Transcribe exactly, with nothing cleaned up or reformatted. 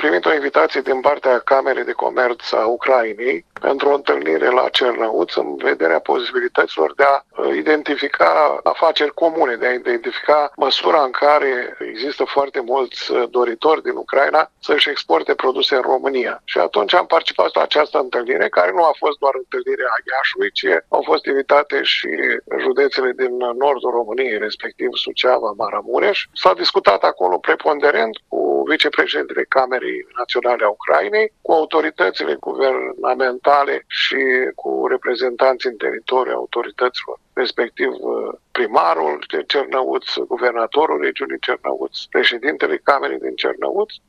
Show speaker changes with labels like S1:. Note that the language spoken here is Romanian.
S1: primit o invitație din partea Camerei de Comerț a Ucrainei pentru o întâlnire la Cernăuț în vederea posibilităților de a identifica afaceri comune, de a identifica măsura în care există foarte mulți doritori din Ucraina să-și exporte produse în România. Și atunci am participat la această întâlnire, care nu a fost doar întâlnirea Iașului, ci au fost invitate și județele din nordul României, respectiv Suceava, Maramureș. S-a discutat acolo preponderent cu vicepreședintele Camerei Naționale a Ucrainei, cu autoritățile guvernamentale și cu reprezentanții în teritoriu autorităților, respectiv primarul de Cernăuț, guvernatorul regiunii Cernăuț, președintele Camerei din Cernăuț